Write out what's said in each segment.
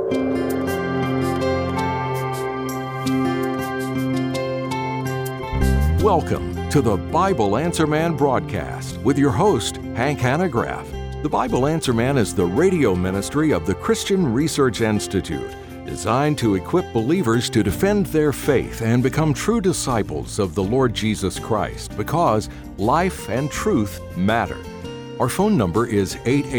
Welcome to the Bible Answer Man broadcast with your host, Hank Hanegraaff. The Bible Answer Man is the radio ministry of the Christian Research Institute, designed to equip believers to defend their faith and become true disciples of the Lord Jesus Christ, because life and truth matter. Our phone number is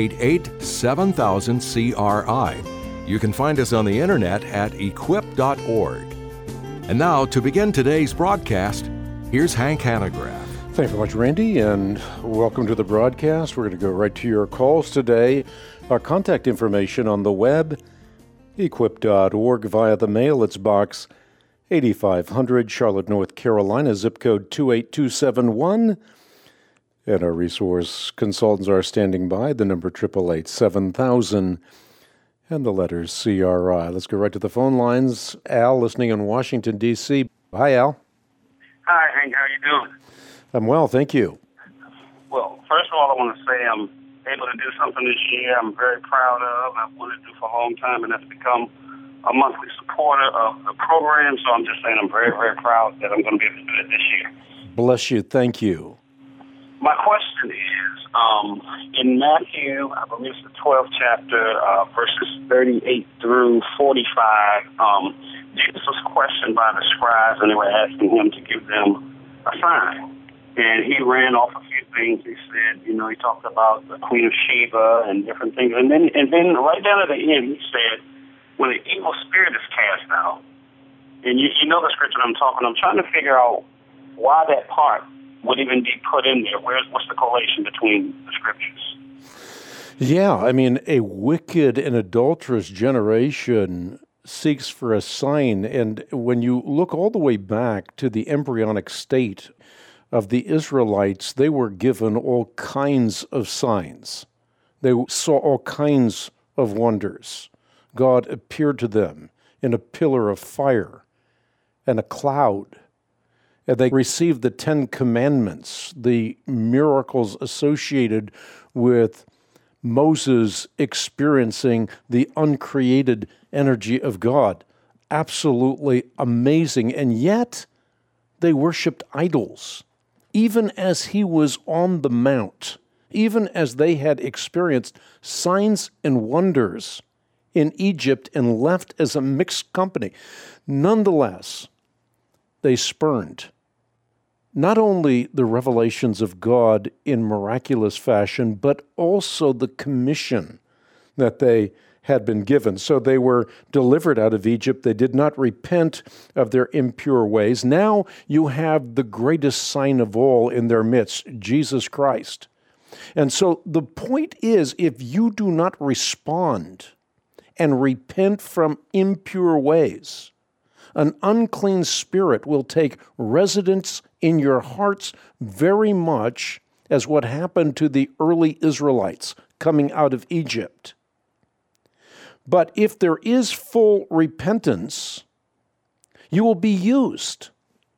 888-7000-CRI. You can find us on the internet at equip.org. And now, to begin today's broadcast, here's Hank Hanegraaff. Thank you very much, Randy, and welcome to the broadcast. We're going to go right to your calls today. Our contact information on the web, equip.org, via the mail. It's Box 8500, Charlotte, North Carolina, zip code 28271. And our resource consultants are standing by, the number 888-7000, and the letters CRI. Let's go right to the phone lines. Al, listening in Washington, D.C. Hi, Al. Hi, Hank. How are you doing? I'm well, thank you. Well, first of all, I want to say I'm able to do something this year I'm very proud of. I've wanted to do for a long time, and that's become a monthly supporter of the program. So I'm just saying I'm very, very proud that I'm going to be able to do it this year. Bless you. Thank you. My question is, in Matthew, I believe it's the 12th chapter, verses 38 through 45, Jesus was questioned by the scribes, and they were asking him to give them a sign. And he ran off a few things. He said, he talked about the Queen of Sheba and different things. And then right down at the end, he said, when an evil spirit is cast out, and you know the scripture I'm trying to figure out why that part would even be put in there. What's the correlation between the scriptures? Yeah, I mean, a wicked and adulterous generation seeks for a sign. And when you look all the way back to the embryonic state of the Israelites, they were given all kinds of signs. They saw all kinds of wonders. God appeared to them in a pillar of fire and a cloud. And they received the 10 Commandments, the miracles associated with Moses experiencing the uncreated energy of God. Absolutely amazing. And yet, they worshiped idols. Even as he was on the mount, even as they had experienced signs and wonders in Egypt and left as a mixed company, nonetheless, they spurned not only the revelations of God in miraculous fashion, but also the commission that they had been given. So they were delivered out of Egypt. They did not repent of their impure ways. Now you have the greatest sign of all in their midst, Jesus Christ. And so the point is, if you do not respond and repent from impure ways, an unclean spirit will take residence in your hearts, very much as what happened to the early Israelites coming out of Egypt. But if there is full repentance, you will be used.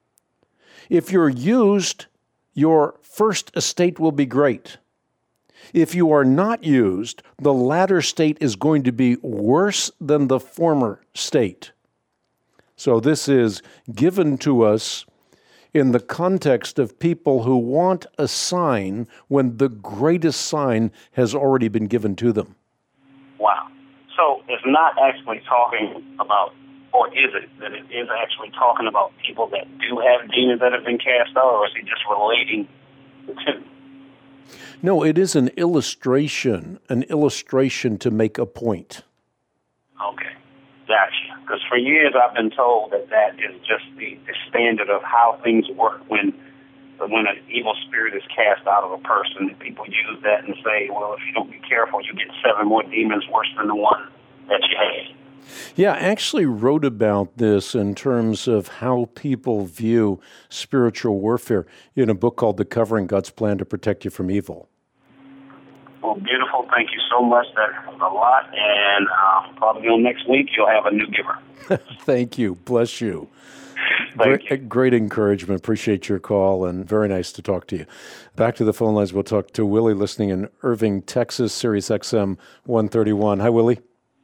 If you're used, your first estate will be great. If you are not used, the latter state is going to be worse than the former state. So this is given to us in the context of people who want a sign when the greatest sign has already been given to them. Wow. So it's not actually talking about, or is it, that it is actually talking about people that do have demons that have been cast out, or is he just relating the two? No, it is an illustration to make a point. Okay, gotcha. Because for years I've been told that is just the standard of how things work when an evil spirit is cast out of a person. People use that and say, well, if you don't be careful, you get 7 more demons worse than the one that you had. Yeah, I actually wrote about this in terms of how people view spiritual warfare in a book called The Covering, God's Plan to Protect You from Evil. Well, beautiful. Thank you so much. That was a lot. And probably on next week, you'll have a new giver. Thank you. Bless you. Thank you. Great encouragement. Appreciate your call, and very nice to talk to you. Back to the phone lines. We'll talk to Willie listening in Irving, Texas, Sirius XM 131. Hi, Willie.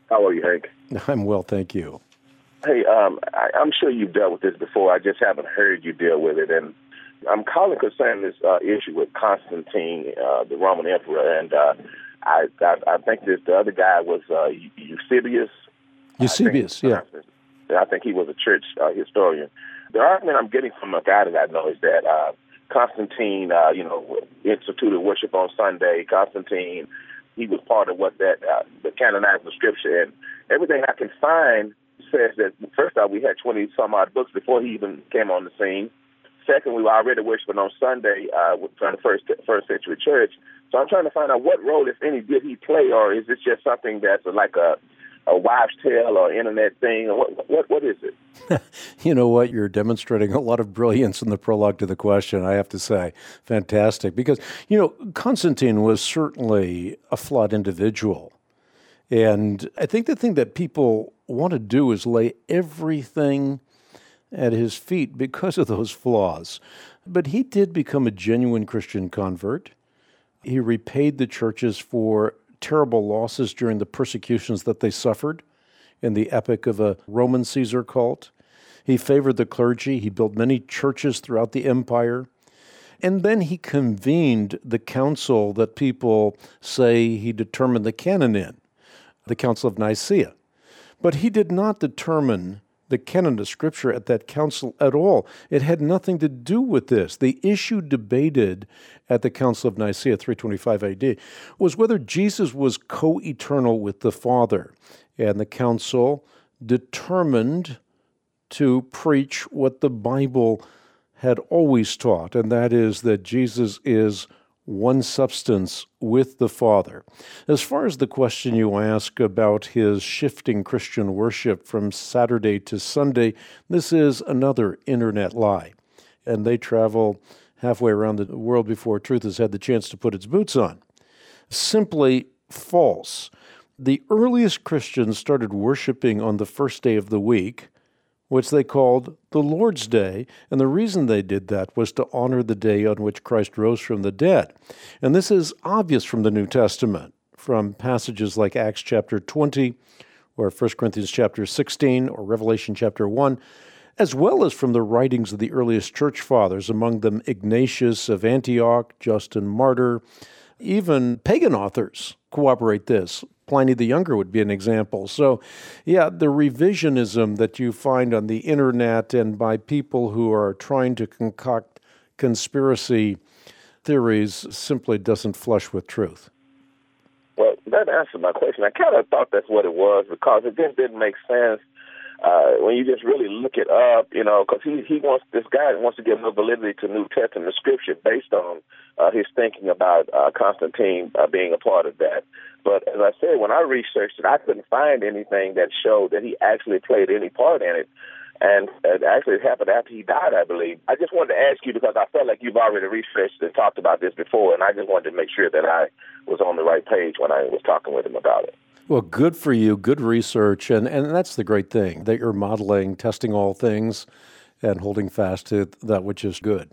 How are you, Hank? I'm well, thank you. Hey, I'm sure you've dealt with this before. I just haven't heard you deal with it. And I'm calling concerning this issue with Constantine, the Roman emperor. And I think the other guy was Eusebius. Eusebius, yeah. I think he was a church historian. The argument I'm getting from a guy that I know is that Constantine, instituted worship on Sunday. Constantine, he was part of what that the canonized scripture, and everything I can find says that first off we had 20 some odd books before he even came on the scene. Second, we were already worshiping on Sunday from the first century church. So I'm trying to find out what role, if any, did he play, or is this just something that's like a wives' tale or internet thing? Or what is it? You know what? You're demonstrating a lot of brilliance in the prologue to the question, I have to say. Fantastic. Because, Constantine was certainly a flawed individual. And I think the thing that people want to do is lay everything at his feet because of those flaws. But he did become a genuine Christian convert. He repaid the churches for terrible losses during the persecutions that they suffered in the epic of a Roman Caesar cult. He favored the clergy. He built many churches throughout the empire. And then he convened the council that people say he determined the canon in, the Council of Nicaea. But he did not determine the canon of Scripture at that council at all. It had nothing to do with this. The issue debated at the Council of Nicaea, 325 AD, was whether Jesus was co-eternal with the Father. And the council determined to preach what the Bible had always taught, and that is that Jesus is one substance with the Father. As far as the question you ask about his shifting Christian worship from Saturday to Sunday, this is another internet lie. And they travel halfway around the world before truth has had the chance to put its boots on. Simply false. The earliest Christians started worshiping on the first day of the week, which they called the Lord's Day, and the reason they did that was to honor the day on which Christ rose from the dead. And this is obvious from the New Testament, from passages like Acts chapter 20, or 1 Corinthians chapter 16, or Revelation chapter 1, as well as from the writings of the earliest church fathers, among them Ignatius of Antioch, Justin Martyr. Even pagan authors corroborate this. Pliny the Younger would be an example. So, yeah, the revisionism that you find on the internet and by people who are trying to concoct conspiracy theories simply doesn't flush with truth. Well, that answered my question. I kind of thought that's what it was because it just didn't make sense when you just really look it up, because this guy wants to give no validity to New Testament scripture based on his thinking about Constantine being a part of that. But as I said, when I researched it, I couldn't find anything that showed that he actually played any part in it. And it actually happened after he died, I believe. I just wanted to ask you because I felt like you've already researched and talked about this before, and I just wanted to make sure that I was on the right page when I was talking with him about it. Well, good for you, good research, and that's the great thing, that you're modeling, testing all things, and holding fast to that which is good.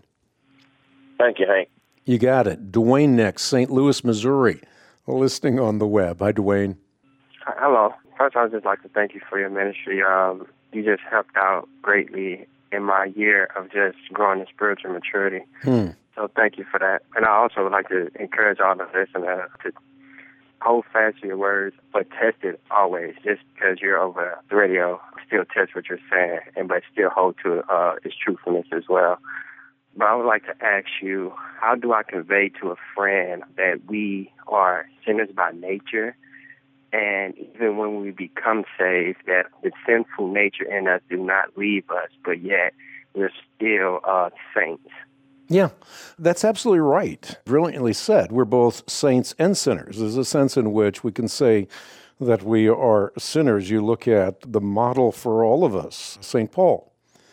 Thank you, Hank. You got it. Dwayne next, St. Louis, Missouri, listening on the web. Hi, Dwayne. Hello. First, I would just like to thank you for your ministry. You just helped out greatly in my year of just growing in spiritual maturity. So thank you for that. And I also would like to encourage all the listeners to hold fast to your words, but test it always. Just because you're over the radio, still test what you're saying, but still hold to its truthfulness as well. But I would like to ask you, how do I convey to a friend that we are sinners by nature, and even when we become saved, that the sinful nature in us do not leave us, but yet we're still saints? Yeah, that's absolutely right. Brilliantly said. We're both saints and sinners. There's a sense in which we can say that we are sinners. You look at the model for all of us, St. Paul.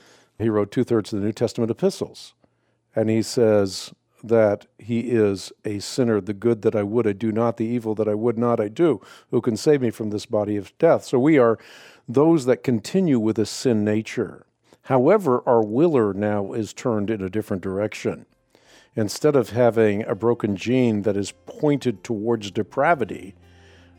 He wrote 2/3 of the New Testament epistles. And he says that he is a sinner. The good that I would, I do not. The evil that I would not, I do. Who can save me from this body of death? So we are those that continue with a sin nature. However, our willer now is turned in a different direction. Instead of having a broken gene that is pointed towards depravity,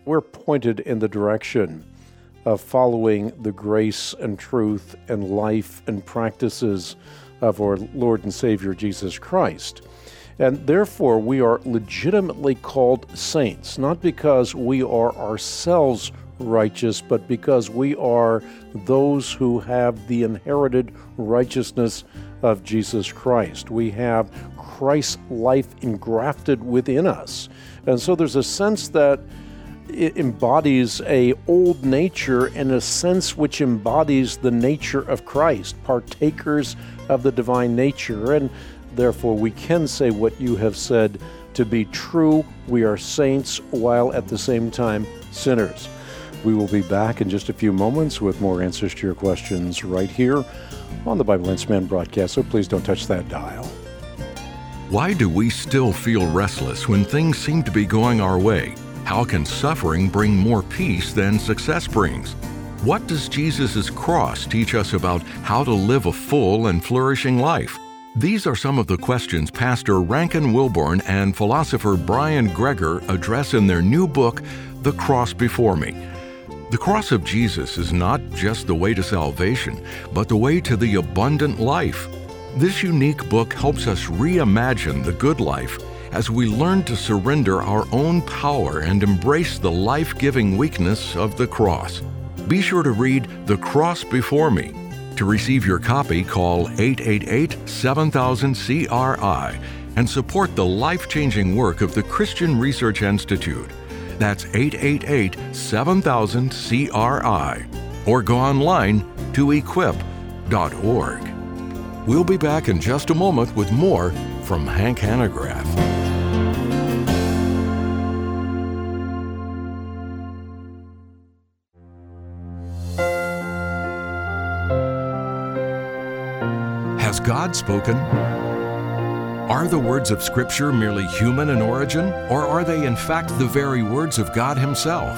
we're pointed in the direction of following the grace and truth and life and practices of our Lord and Savior Jesus Christ. And therefore, we are legitimately called saints, not because we are ourselves righteous, but because we are those who have the inherited righteousness of Jesus Christ. We have Christ's life engrafted within us. And so there's a sense that it embodies a old nature in a sense which embodies the nature of Christ, partakers of the divine nature. And therefore, we can say what you have said to be true. We are saints while at the same time sinners. We will be back in just a few moments with more answers to your questions right here on the Bible Answer Man broadcast, so please don't touch that dial. Why do we still feel restless when things seem to be going our way? How can suffering bring more peace than success brings? What does Jesus' cross teach us about how to live a full and flourishing life? These are some of the questions Pastor Rankin Wilbourne and philosopher Brian Greger address in their new book, The Cross Before Me. The cross of Jesus is not just the way to salvation, but the way to the abundant life. This unique book helps us reimagine the good life as we learn to surrender our own power and embrace the life-giving weakness of the cross. Be sure to read The Cross Before Me. To receive your copy, call 888-7000-CRI and support the life-changing work of the Christian Research Institute. That's 888-7000-CRI. Or go online to equip.org. We'll be back in just a moment with more from Hank Hanegraaff. Has God spoken? Are the words of Scripture merely human in origin, or are they in fact the very words of God Himself?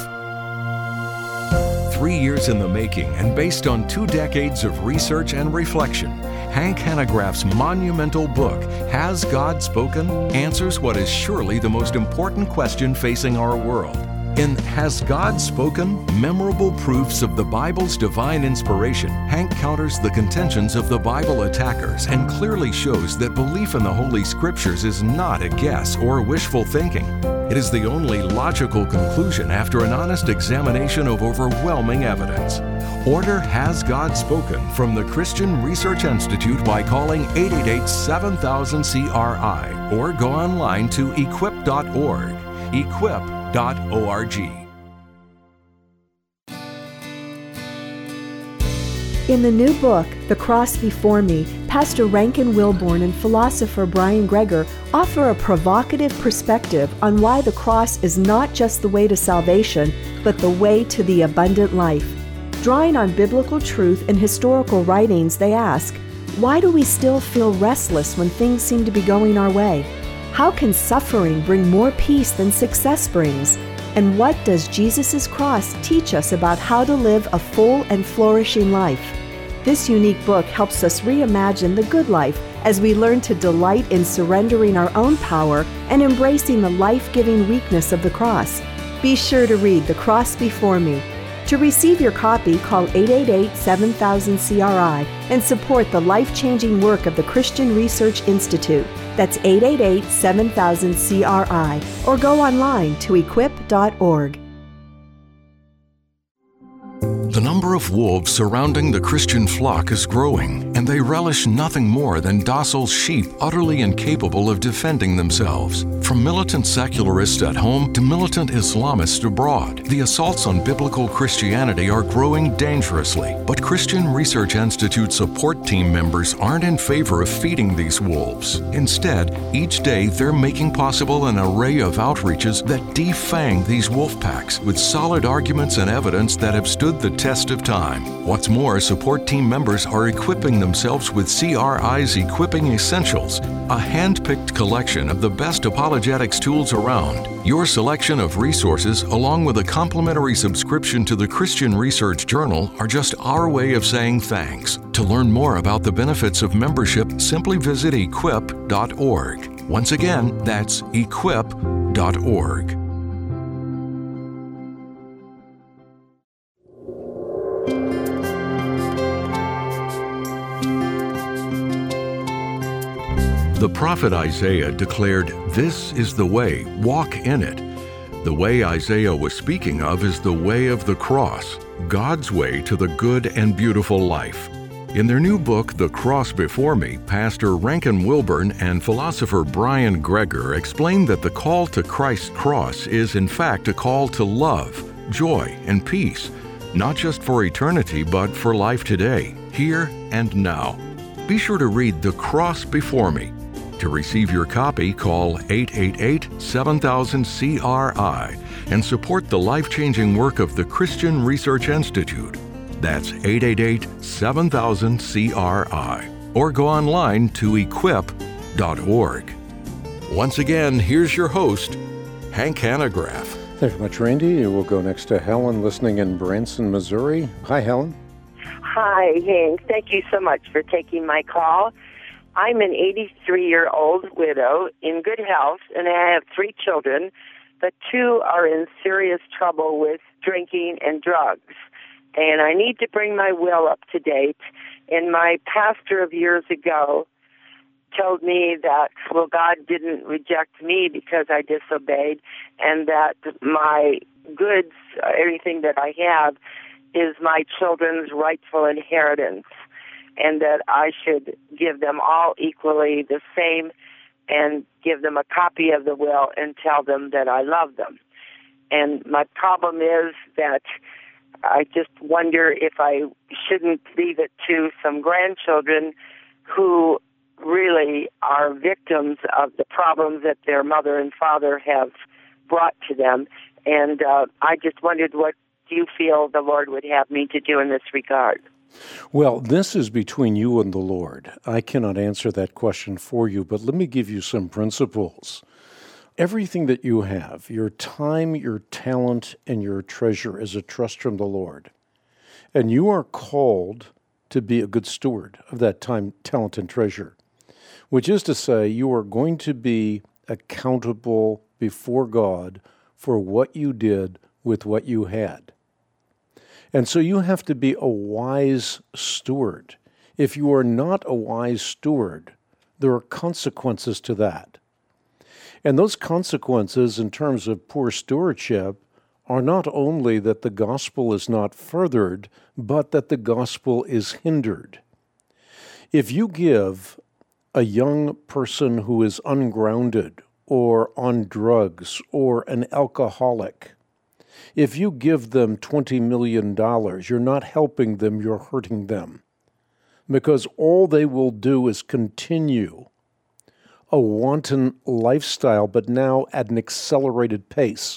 3 years in the making and based on 2 decades of research and reflection, Hank Hanegraaff's monumental book, Has God Spoken?, answers what is surely the most important question facing our world. In Has God Spoken? Memorable Proofs of the Bible's Divine Inspiration, Hank counters the contentions of the Bible attackers and clearly shows that belief in the Holy Scriptures is not a guess or wishful thinking. It is the only logical conclusion after an honest examination of overwhelming evidence. Order Has God Spoken from the Christian Research Institute by calling 888-7000-CRI or go online to equip.org. Equip.org. In the new book, The Cross Before Me, Pastor Rankin Wilbourne and philosopher Brian Greger offer a provocative perspective on why the cross is not just the way to salvation, but the way to the abundant life. Drawing on biblical truth and historical writings, they ask, why do we still feel restless when things seem to be going our way? How can suffering bring more peace than success brings? And what does Jesus' cross teach us about how to live a full and flourishing life? This unique book helps us reimagine the good life as we learn to delight in surrendering our own power and embracing the life-giving weakness of the cross. Be sure to read The Cross Before Me. To receive your copy, call 888-7000-CRI and support the life-changing work of the Christian Research Institute. That's 888-7000-CRI or go online to equip.org. The number of wolves surrounding the Christian flock is growing, and they relish nothing more than docile sheep utterly incapable of defending themselves. From militant secularists at home to militant Islamists abroad, the assaults on biblical Christianity are growing dangerously. But Christian Research Institute support team members aren't in favor of feeding these wolves. Instead, each day they're making possible an array of outreaches that defang these wolf packs with solid arguments and evidence that have stood the test of time. What's more, support team members are equipping themselves with CRI's Equipping Essentials, a hand-picked collection of the best apologetics tools around. Your selection of resources, along with a complimentary subscription to the Christian Research Journal, are just our way of saying thanks. To learn more about the benefits of membership, simply visit equip.org. Once again, that's equip.org. The prophet Isaiah declared, "This is the way, walk in it." The way Isaiah was speaking of is the way of the cross, God's way to the good and beautiful life. In their new book, The Cross Before Me, Pastor Rankin Wilbourn and philosopher Brian Greger explain that the call to Christ's cross is in fact a call to love, joy, and peace, not just for eternity, but for life today, here and now. Be sure to read The Cross Before Me. To receive your copy, call 888-7000-CRI and support the life-changing work of the Christian Research Institute. That's 888-7000-CRI. Or go online to equip.org. Once again, here's your host, Hank Hanegraaff. Thanks very much, Randy. We'll go next to Helen, listening in Branson, Missouri. Hi, Helen. Hi, Hank. Thank you so much for taking my call. I'm an 83-year-old widow in good health, and I have 3 children, but 2 are in serious trouble with drinking and drugs. And I need to bring my will up to date. And my pastor of years ago told me that, well, God didn't reject me because I disobeyed, and that my goods, everything that I have, is my children's rightful inheritance, and that I should give them all equally the same and give them a copy of the will and tell them that I love them. And my problem is that I just wonder if I shouldn't leave it to some grandchildren who really are victims of the problems that their mother and father have brought to them. And I just wondered, what do you feel the Lord would have me to do in this regard? Well, this is between you and the Lord. I cannot answer that question for you, but let me give you some principles. Everything that you have, your time, your talent, and your treasure, is a trust from the Lord. And you are called to be a good steward of that time, talent, and treasure, which is to say you are going to be accountable before God for what you did with what you had. And so you have to be a wise steward. If you are not a wise steward, there are consequences to that. And those consequences in terms of poor stewardship are not only that the gospel is not furthered, but that the gospel is hindered. If you give a young person who is ungrounded or on drugs or an alcoholic, if you give them $20 million, you're not helping them, you're hurting them. Because all they will do is continue a wanton lifestyle, but now at an accelerated pace.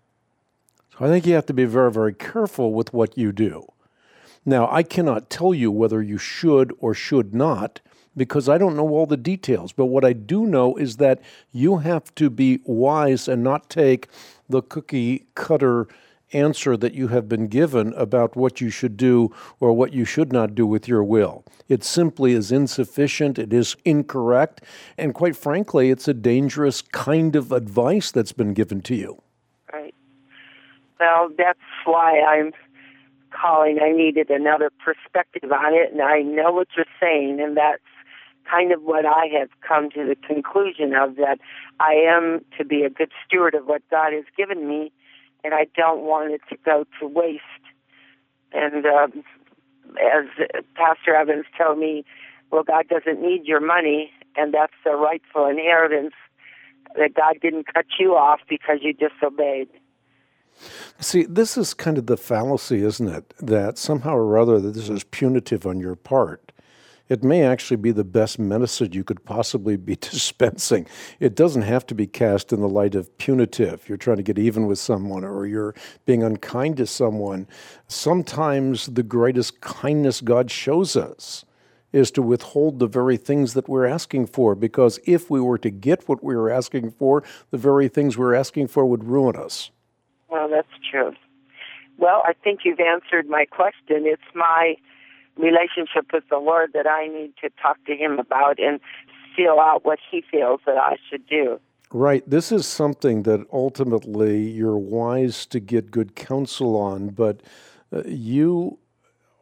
So I think you have to be very, very careful with what you do. Now, I cannot tell you whether you should or should not, because I don't know all the details. But what I do know is that you have to be wise and not take the cookie-cutter answer that you have been given about what you should do or what you should not do with your will. It simply is insufficient, it is incorrect, and quite frankly, it's a dangerous kind of advice that's been given to you. Right. Well, that's why I'm calling. I needed another perspective on it, and I know what you're saying, and that's kind of what I have come to the conclusion of, that I am to be a good steward of what God has given me, and I don't want it to go to waste. And as Pastor Evans told me, well, God doesn't need your money, and that's the rightful inheritance, that God didn't cut you off because you disobeyed. See, this is kind of the fallacy, isn't it? That somehow or other that this is punitive on your part. It may actually be the best medicine you could possibly be dispensing. It doesn't have to be cast in the light of punitive. You're trying to get even with someone, or you're being unkind to someone. Sometimes the greatest kindness God shows us is to withhold the very things that we're asking for, because if we were to get what we were asking for, the very things we're asking for would ruin us. Well, that's true. Well, I think you've answered my question. It's my relationship with the Lord that I need to talk to Him about and feel out what He feels that I should do. Right. This is something that ultimately you're wise to get good counsel on, but you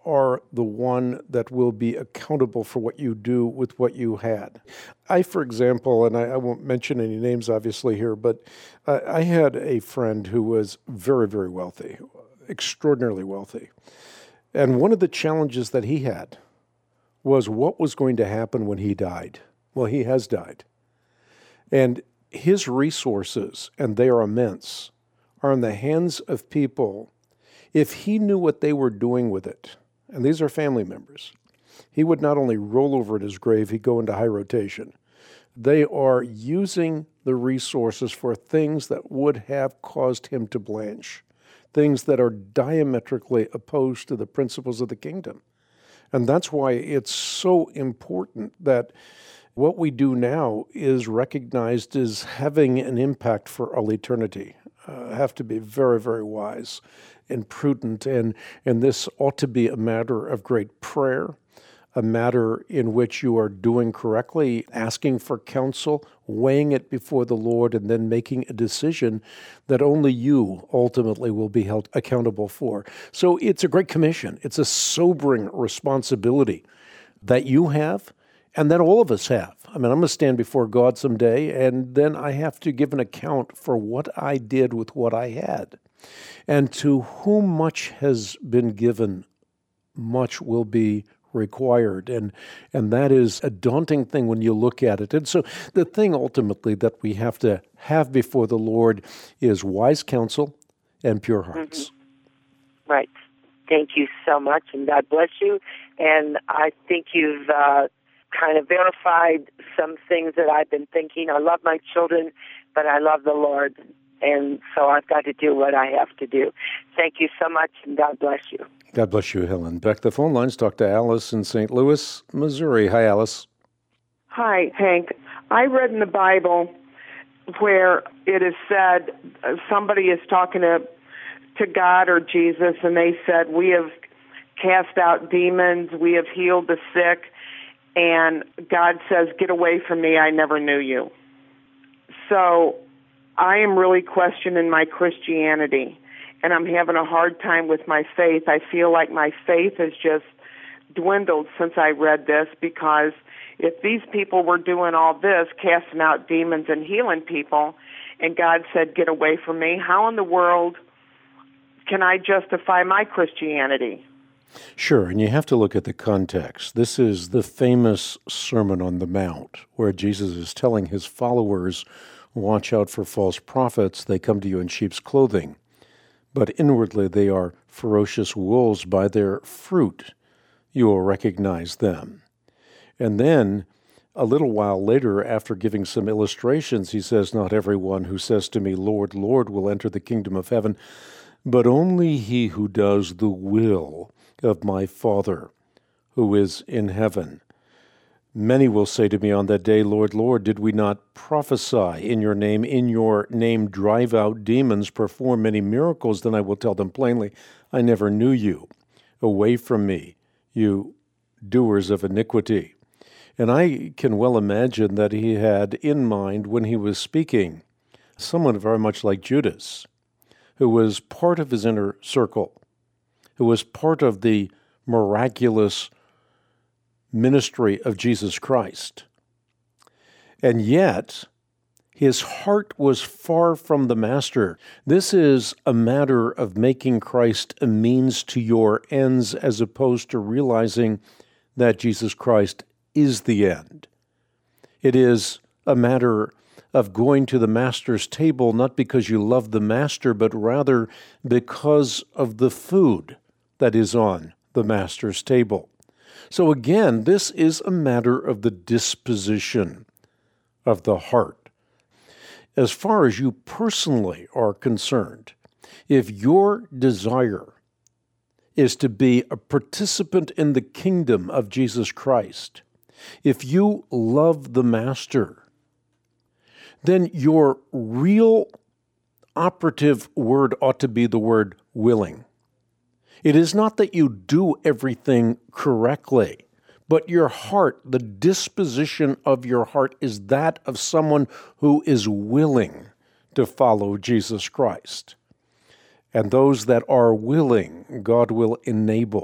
are the one that will be accountable for what you do with what you had. I, for example, and I won't mention any names obviously here, but I had a friend who was very, very wealthy, extraordinarily wealthy. And one of the challenges that he had was what was going to happen when he died. Well, he has died. And his resources, and they are immense, are in the hands of people. If he knew what they were doing with it, and these are family members, he would not only roll over at his grave, he'd go into high rotation. They are using the resources for things that would have caused him to blanch, things that are diametrically opposed to the principles of the kingdom. And that's why it's so important that what we do now is recognized as having an impact for all eternity. Have to be very, very wise and prudent, and this ought to be a matter of great prayer, a matter in which you are doing correctly, asking for counsel, weighing it before the Lord, and then making a decision that only you ultimately will be held accountable for. So it's a great commission. It's a sobering responsibility that you have and that all of us have. I mean, I'm going to stand before God someday, and then I have to give an account for what I did with what I had. And to whom much has been given, much will be required. And that is a daunting thing when you look at it. And so the thing ultimately that we have to have before the Lord is wise counsel and pure hearts. Mm-hmm. Right. Thank you so much, and God bless you. And I think you've kind of verified some things that I've been thinking. I love my children, but I love the Lord. And so I've got to do what I have to do. Thank you so much, and God bless you. God bless you, Helen. Back to the phone lines, talk to Alice in St. Louis, Missouri. Hi, Alice. Hi, Hank. I read in the Bible where it is said, somebody is talking to God or Jesus, and they said, we have cast out demons, we have healed the sick, and God says, get away from me, I never knew you. So I am really questioning my Christianity, and I'm having a hard time with my faith. I feel like my faith has just dwindled since I read this, because if these people were doing all this, casting out demons and healing people, and God said, get away from me, how in the world can I justify my Christianity? Sure, and you have to look at the context. This is the famous Sermon on the Mount, where Jesus is telling his followers, watch out for false prophets. They come to you in sheep's clothing, but inwardly they are ferocious wolves. By their fruit you will recognize them. And then, a little while later, after giving some illustrations, he says, not everyone who says to me, Lord, Lord, will enter the kingdom of heaven, but only he who does the will of my Father who is in heaven. Many will say to me on that day, Lord, Lord, did we not prophesy in your name drive out demons, perform many miracles? Then I will tell them plainly, I never knew you. Away from me, you doers of iniquity. And I can well imagine that he had in mind when he was speaking someone very much like Judas, who was part of his inner circle, who was part of the miraculous ministry of Jesus Christ. And yet, his heart was far from the Master. This is a matter of making Christ a means to your ends, as opposed to realizing that Jesus Christ is the end. It is a matter of going to the Master's table, not because you love the Master, but rather because of the food that is on the Master's table. So again, this is a matter of the disposition of the heart. As far as you personally are concerned, if your desire is to be a participant in the kingdom of Jesus Christ, if you love the Master, then your real operative word ought to be the word willing. It is not that you do everything correctly, but your heart, the disposition of your heart, is that of someone who is willing to follow Jesus Christ. And those that are willing, God will enable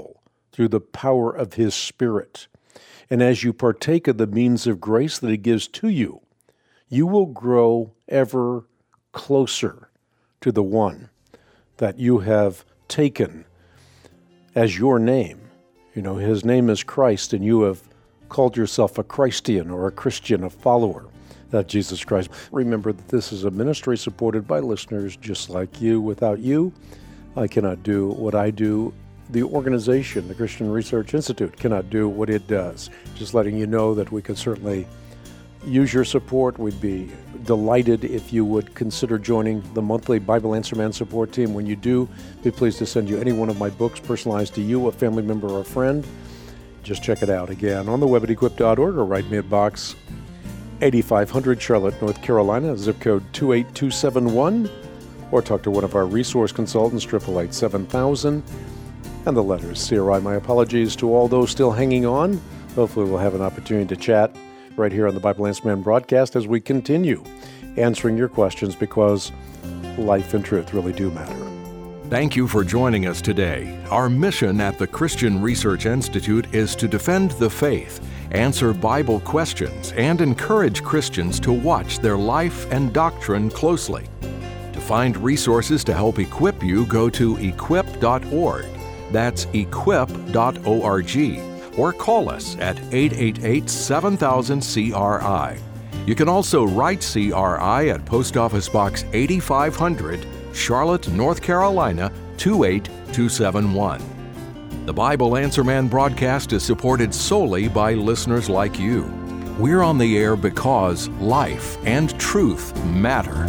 through the power of His Spirit. And as you partake of the means of grace that He gives to you, you will grow ever closer to the one that you have taken as your name. You know, His name is Christ, and you have called yourself a Christian or a Christian, a follower of Jesus Christ. Remember that this is a ministry supported by listeners just like you. Without you, I cannot do what I do. The organization, the Christian Research Institute, cannot do what it does. Just letting you know that we could certainly use your support. We'd be delighted if you would consider joining the monthly Bible Answer Man support team. When you do, be pleased to send you any one of my books personalized to you, a family member, or a friend. Just check it out again on the web at equip.org or write me at Box 8500 Charlotte, North Carolina, zip code 28271, or talk to one of our resource consultants, 888-7000, and the letters CRI. My apologies to all those still hanging on. Hopefully we'll have an opportunity to chat right here on the Bible Answer Man broadcast as we continue answering your questions, because life and truth really do matter. Thank you for joining us today. Our mission at the Christian Research Institute is to defend the faith, answer Bible questions, and encourage Christians to watch their life and doctrine closely. To find resources to help equip you, go to equip.org. That's equip.org. Or call us at 888-7000-CRI. You can also write CRI at Post Office Box 8500, Charlotte, North Carolina, 28271. The Bible Answer Man broadcast is supported solely by listeners like you. We're on the air because life and truth matter.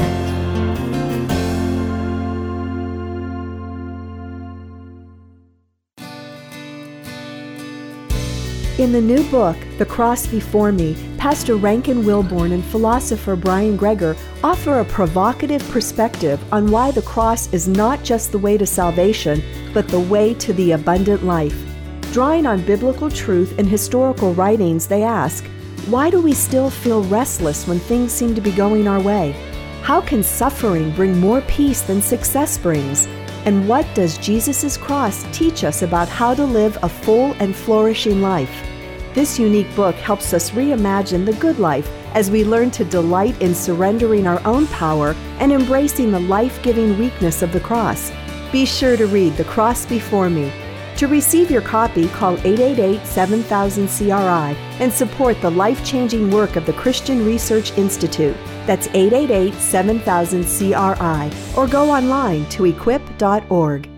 In the new book, The Cross Before Me, Pastor Rankin Wilbourne and philosopher Brian Greger offer a provocative perspective on why the cross is not just the way to salvation, but the way to the abundant life. Drawing on biblical truth and historical writings, they ask, why do we still feel restless when things seem to be going our way? How can suffering bring more peace than success brings? And what does Jesus' cross teach us about how to live a full and flourishing life? This unique book helps us reimagine the good life as we learn to delight in surrendering our own power and embracing the life-giving weakness of the cross. Be sure to read The Cross Before Me. To receive your copy, call 888-7000-CRI and support the life-changing work of the Christian Research Institute. That's 888-7000-CRI, or go online to equip.org.